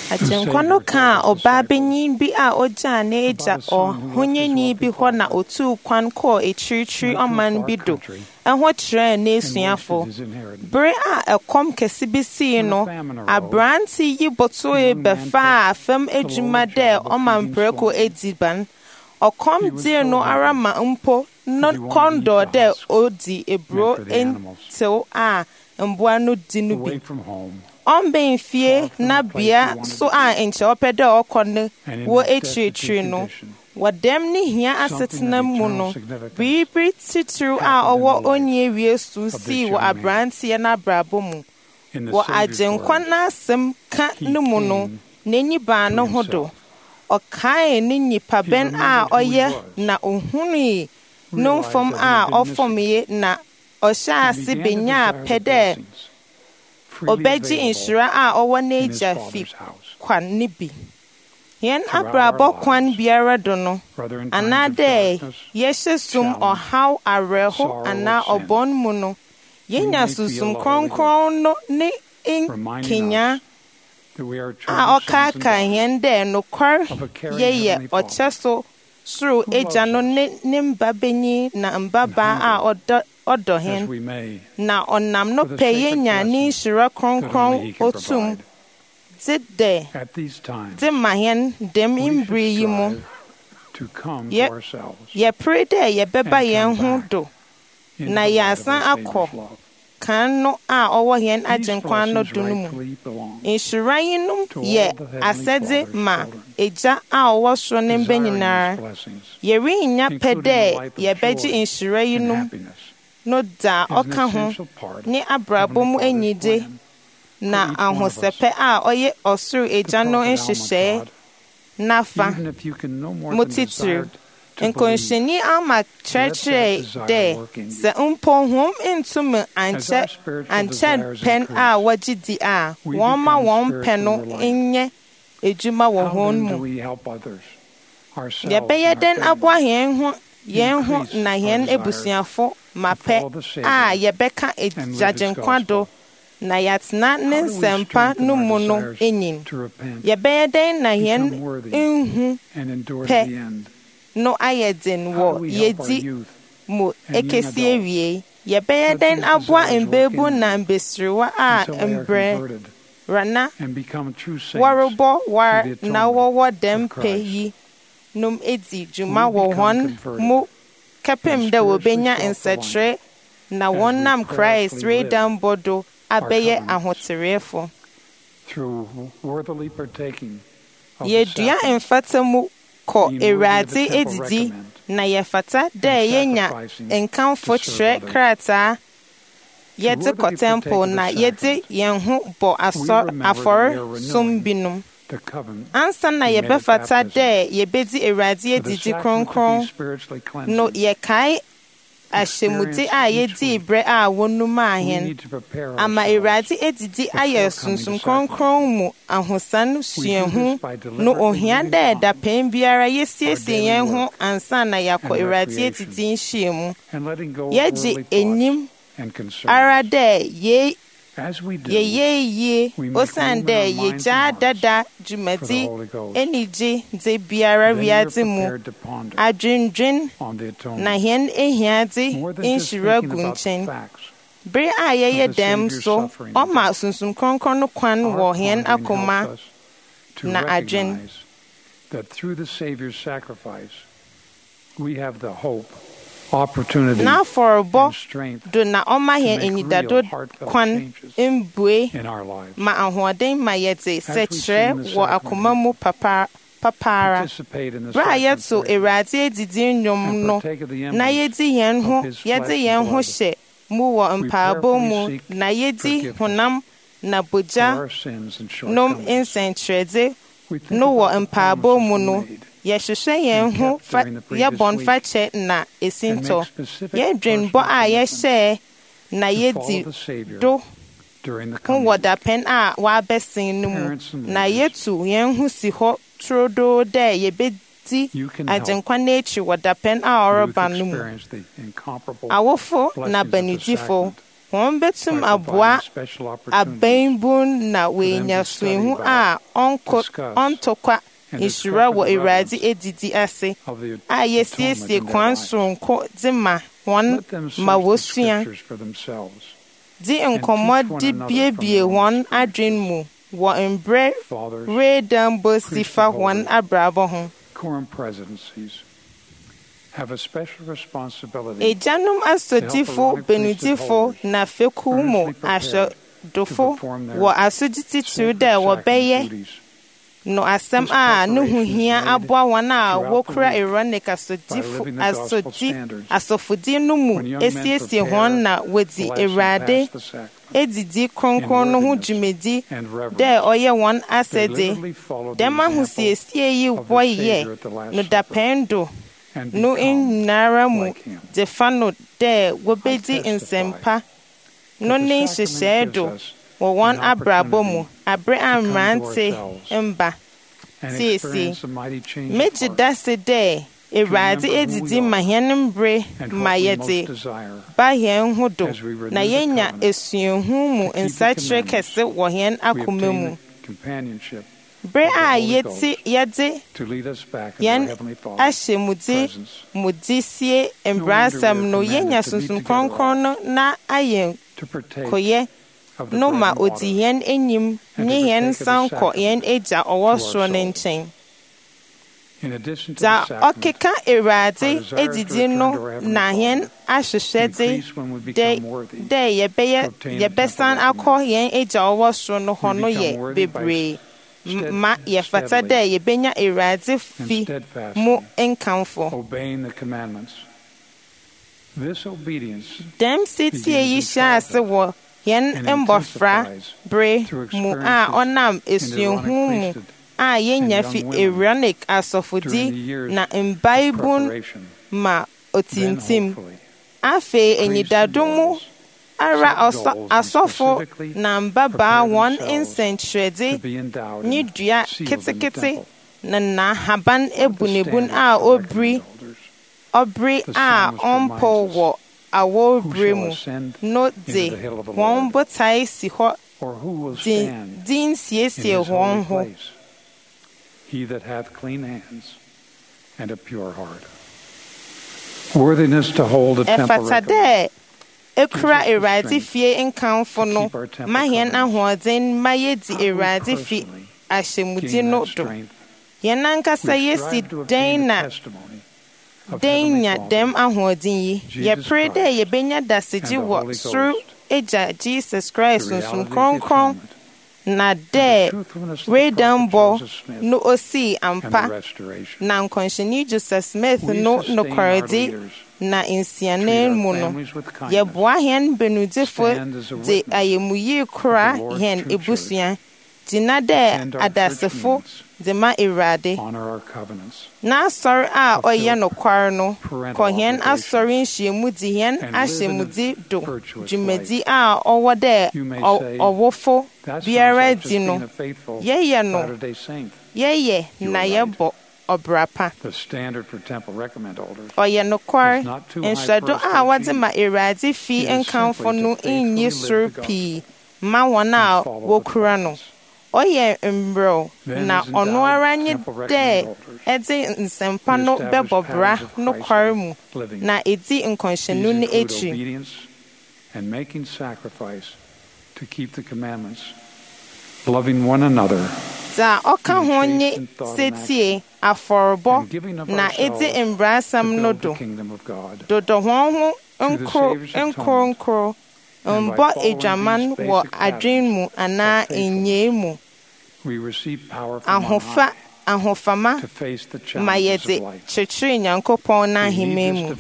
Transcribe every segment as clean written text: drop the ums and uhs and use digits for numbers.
Agyenkwa no ka ọbaa benyin bi a ogya na eja ɔhonyeni bi hɔ na otu kwan kɔɔ ekyirikyiri ɔman bi do ɛho kyerɛɛ n'esuafo. Bere a ɛkɔm kɛse bi sii no, aberante yi bɔtɔe bɛfaa fam adwuma dɛ ɔmamprako ediban. Ɔkɔm die no ara ma mpo no kɔndɔɔ dɛ odi eburo entew a mboa no di no bi. Ɔmbɛn fie na bea so a nkyɛ ɔpɛ dɛ ɔkɔ no wɔ akyirikyiri no. Wɔdɛm ne hia asetena mu no, biribi titiriw a ɔwɔ onye wie so sii wɔ aberanteɛ n'abrabɔ mu. Wɔ Agyenkwa n'asɛm ka no mu no, n'ani baa ne ho do. Ɔkae ne nyipabɛn a ɔyɛ na ohunii no mfom a ɔfomye na ɔhyɛ ase benyaa pɛ dɛ ɔbɛgye nhyira a ɔwɔ n'agya fi kwan ne bi. Yɛn abrabɔ kwan biara do no, anaa dɛ yɛhyɛ sum ɔhaw awerɛho anaa ɔbɔn mu no, yɛnya susum kronkron no ne nkenya a ɔkaaka yɛn dɛ nokwar yɛyɛ ɔkyɛ so soro agya no ne mba benyin na mbabaa a ɔdɔ hɛn, na ɔnam no pɛ yɛnya ne nhyira kronkron otum de ma hɛn dɛm mbere yi mu. Yɛpere dɛ yɛbɛba yɛn ho do na yɛasan akɔ kan no a ɔwɔ hɛn Agyenkwa no do no mu. Nhyira yi no yɛ asɛde ma agya a ɔwɔ soro ne mba nyinaa. Yɛrennya pɛ dɛ yɛbɛgye nhyira yi no da ɔka ho ne abrabɔ mu anyide na ahosɛpɛ a ɔyɛ ɔsoro agya no nhyehyɛe nafa mu titiriw. Nkɔnhyɛni ama kyerɛkyerɛ dɛ sɛ mpo hom ntumi ankyɛ pɛn a wɔgye di a wɔn ma wɔn pɛ no nyɛ edwuma wɔ hɔn mu. Yɛbɛyɛ dɛn aboa yɛn ho na yɛn abusuafo mapɛ a yɛbɛka Agyenkwa do na yɛatena ne nsɛmpa no mu no enyin. Yɛbɛyɛ dɛn na yɛn nhu pɛ no ayɛ den wɔ yɛdi mu ekesi awie. Yɛbɛyɛ dɛn aboa mbeebu na mbesiriwa a mbrɛ rana wɔrebɔ war na wɔwɔ dɛm pɛ yi nom edi dwuma wɔ hɔn mu kɛpem dɛ wɔbenya nsɛkyerɛ na wɔnam Christ redambɔ do abɛyɛ ahoterefo. Yɛdua mfata mu kɔ Awurade edidi na yɛfata dɛ yɛnya nkamfo kyerɛ krataa yɛde kɔ temple na yɛde yɛn ho bɔ afɔre som binom. Ansa na yɛbɛfata dɛ yɛbɛdi Awurade edidi kronkron no, yɛkae ahyɛmude a yɛdi brɛ a wɔnum ahɛn ama Awurade edidi ayɛ sunsum kronkron mu ahosan suahu no. Ohia dɛ dapɛn biara yɛsiesie yɛn ho ansa na yɛakɔ Awurade edidi nhyia mu. Yɛgye enyim ara dɛ yɛyɛ yie osiane dɛ yɛgyaa dada dwumadi anigye de biara wiadze mu adwendwen na hɛn ehiade nhyira gu nkyɛn. Bere a yɛyɛ dɛm so, ɔma sunsum kronkron no kwan wɔ hɛn akoma na adwen. N'afɔrebɔ do na ɔma yɛn enyidado kwan mbue ma ahoɔden ma yɛdze sɛkyerɛ wɔ akoma mu papaara. Bere a yɛto Awurade edidi nnwom no na yɛde yɛn ho hyɛ mu wɔ mpaabɔ mu na yɛdi honam na bogya nom nsɛnkyerɛdze no wɔ mpaabɔ mu no, yɛhwehwɛ yɛn ho yɛbɔ mfakyɛ na esintɔ. Yɛdwen bɔ a yɛhyɛ na yɛdi do ho wɔ dapɛn a wɔabɛsen no mu, na yɛtu yɛn ho si hɔ turodoo dɛ yɛbɛdi Agyenkwa n'akyi wɔ dapɛn a ɔreba no mu. Awofo na banidifo, wɔn bɛtum aboa abɛnbun na wɔanya suihu a ɔntɔkwa nhyira wɔ Awurade edidi ase a yɛsiesie kwan soronko de ma wɔn ma wɔsua di nkɔmmɔ de biebie wɔn adwen mu wɔ mbrɛ redambo si fa wɔn abrabɔ ho. Agyanom asodifo benudifo na fekuw mu ahyɛdofo wɔ asogye titiriw dɛ wɔbɛyɛ no asɛm a ne ho hia aboa wɔn a wokura ironic asɔfodi no mu esiesie wɔn na wɔdi Awurade edidi kronkron no ho dwumadi dɛ ɔyɛ wɔn asɛde dɛm ahosiesie yi wɔyɛ no dapɛn do no nyinara mu de fa no dɛ wɔbɛdi nsɛmpa no ne nhyehyɛe do wɔ wɔn abrabɔ mu abere a mmerante mba siesie megye da se dɛ Awurade edidi ma yɛn mbere ma yɛde ba yɛn ho do na yɛnya esuahu mu nsakyerɛ kɛse wɔ yɛn akoma mu bere a yɛde yɛn ahyɛ mudi sie mbrasɛm no yɛnya sunsun kronkron no na ayɛ koyɛ no ma odi yɛn enyim nye yɛn nsan kɔ yɛn agya ɔwɔ soro ne nkyɛn. Da ɔkeka Awurade edidi no na yɛn ahyehyɛde dɛ yɛbɛsan akɔ yɛn agya ɔwɔ soro no hɔ no yɛ bebree ma yɛfata dɛ yɛbɛnya Awurade fi mu nkamfo. Dɛm setie yi hyɛ ase wɔ yɛn mbɔfra bere mu a ɔnam esuahu mu a yɛnya fi ironic asɔfodi na mbaibun ma otintim. Afei enyidado mu ara asɔfo na mbabaa wɔn nsɛnkyerɛdze ne dua ketekete na n'ahaban ebunebun a ɔbere a ɔmpɔ wɔ awɔbere mu no de wɔn botae si hɔ din siesie wɔn ho. He that hath clean hands and a pure heart. Worthiness to hold the temple record. Ekura Awurade fie nkamfo no ma yɛn ahoɔden ma yɛdi Awurade fi ahyɛmudi no do. Yɛn ankasa yɛsi dɛn nya dɛm ahoɔden yi. Yɛpere dɛ yɛbɛnya dasegye wɔ soro Agya Jesus Christ nsum kronkron na dɛ redambɔ no osii ampa na nkɔnhyɛni Joseph Smith no nokwaredi na nsianan mu no yɛboa yɛn benudifo de ayɛmuyi kora yɛn ebusua gyina dɛ adasefo de ma Awurade na asɔre a ɔyɛ nokware no kɔ yɛn asɔre nhyiamu di yɛn ahyɛmudi do dwumadi a ɔwɔ dɛ ɔwofo biara di no yɛyɛ na yɛbɔ ɔbrapa. Ɔyɛ nokware nhyɛdo a wɔde ma Awurade fi nkamfo no nyi soro pii ma wɔn a wokura no. Ɔyɛ mbrɛw na ɔno ara nye dɛ ɛde nsɛmpa no bɛbɔ bra nokware mu na edi nkɔnhyɛnu no akyi. Loving one another. Da ɔka ho nye setie afɔrebɔ na edi mbrasɛm no do. Dodo wɔn ho nkronkro mbɔ edwaman wɔ adwen mu anaa enyee mu. Ahofama ma yɛde kyekyere Nyankopɔn n'ahemman mu.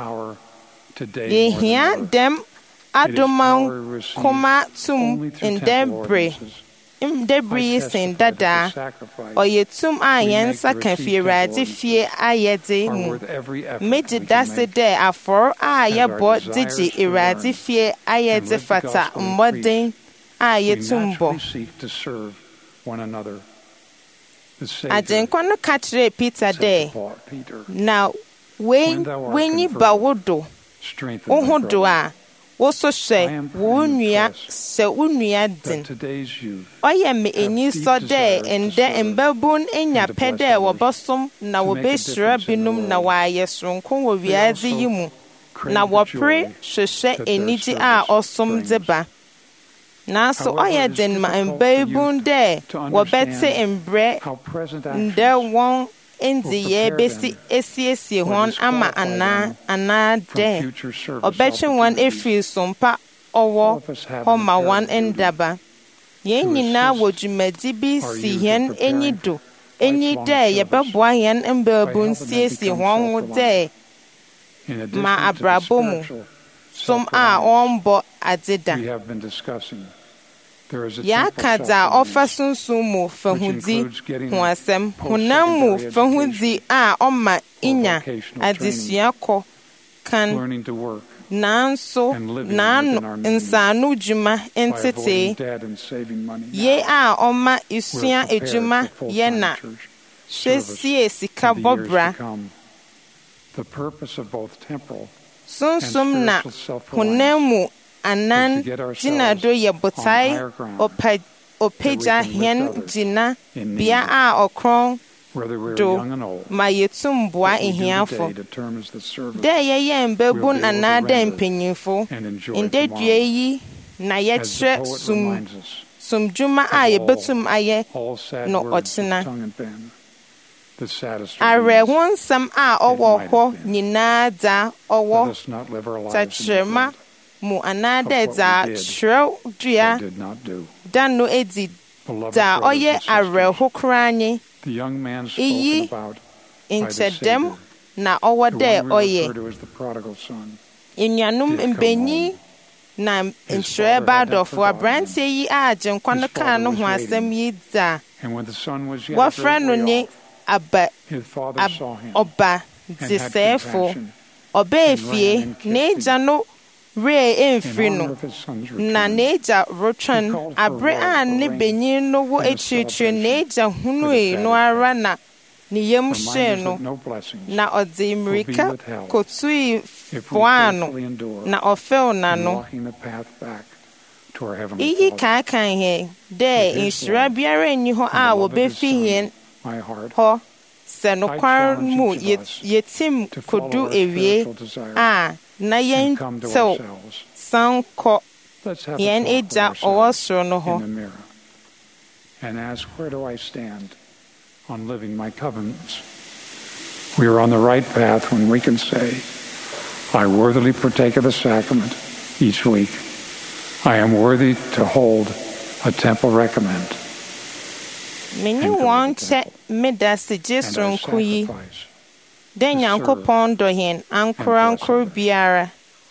Yɛhia dɛm adoman koma tum ndɛbere yi sen dadaa. Ɔyɛ tum a yɛn nsa ka fi Awurade fie ayɛde mu. Megye da se dɛ afɔre a yɛbɔ de gye Awurade fie ayɛde fata mmɔden a yɛtum bɔ. Agyenkwa no ka kyerɛɛ Peter dɛ, na wenyi ba wo do, wo ho do a, woso hwɛ wo nua hyɛ wo nua din ɔyɛ me ani sɔ dɛ ɛndɛ mbabun anya pɛ dɛ wɔbɛsom na wɔbɛhyira binom na wɔayɛ soronko wɔ wiadze yi mu na wɔpere hwehwɛ anigye a ɔsom de ba nanso ɔyɛ den ma mbabun dɛ wɔbɛte mbrɛ ndɛ wɔn ndeyɛ bɛsi esiesie wɔn ama anaa dɛ ɔbɛtwe wɔn efiri sompa ɔwɔ hɔ ma wɔn ndaba yɛn nyinaa wɔ dwumadi bi si yɛn enyi do enyi dɛ yɛbɛboa yɛn mbabun siesie wɔn ho dɛ ma abrabɔ mu som a ɔmbɔ adeda yɛaka dza ɔfa sunsun mu fahudi ho asɛm honam mu fahudi a ɔma inya adesua kɔ kan nanso n'ano nsaano dwuma ntete ye a ɔma isua edwuma yɛ na hwɛsie sika bɔbra sunsum na honam mu anan gyinado yɛ botae ɔpagya hɛn gyina bea a ɔkorɔn do ma yɛtum boa ahiafo dɛ yɛyɛ mbabun anaa dɛ mpanyimfo ndɛdua yi na yɛkyerɛ somdwuma a yɛbɛtum ayɛ no ɔkyena awerɛho nsɛm a ɔwɔ hɔ nyinaa dza ɔwɔ takyerɛma mu anaa dɛ dza kyerɛw dua da no edi dza ɔyɛ awerɛho koraa nye iyi nkyɛdɛm na ɔwɔ dɛ ɔyɛ enuanom mbenyi na nkyerɛ baadɔfo aberanteɛ yi a agyenkwa no kaa no ho asɛm yi dza wɔfrɛ no ne ɔba dzesɛɛfo ɔbaa fie n'agya no ree emfiri no na n'agya rotwɛn abere a ne benyin no wɔ akyirikyiri n'agya hunui no ara na ne yam hyɛɛ no na ɔde mmirika kotui foaa no na ɔfɛw n'ano iyi kaakan yɛ dɛ nhyira biara nni hɔ a wɔbɛfi yɛn hɔ sɛ nokwar mu yɛtim kodu ewie a na yɛn tew san kɔ yɛn agya ɔwɔ soro no hɔ and ask, where do I stand on living my covenants? We are on the right path when we can say, I worthily partake of the sacrament each week. I am worthy to hold a temple recommend. Mene wɔn kyɛ meda se gye soronko yi dɛ Nyankopɔn dɔ yɛn ankorankoro biara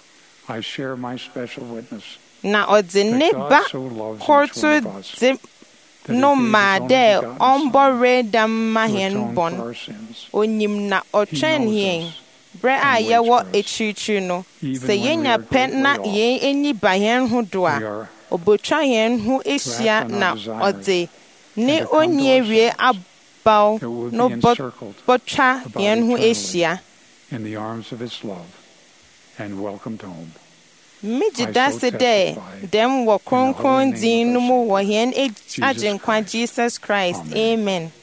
na ɔde ne ba kɔrto de no maa dɛ ɔmbɔre dam ma yɛn bɔn onyim na ɔtwɛn yɛn berɛ a yɛwɔ akyirikyiri no sɛ yɛnya pɛ na yɛn ani ba yɛn ho do a ɔbɛtwa yɛn ho ahyia na ɔde ne onye wie abaw no bɔtwa yɛn ho ahyia megye da se dɛ dɛm wɔ kronkron din no mu wɔ yɛn agyenkwa Jesus Christ. Amen.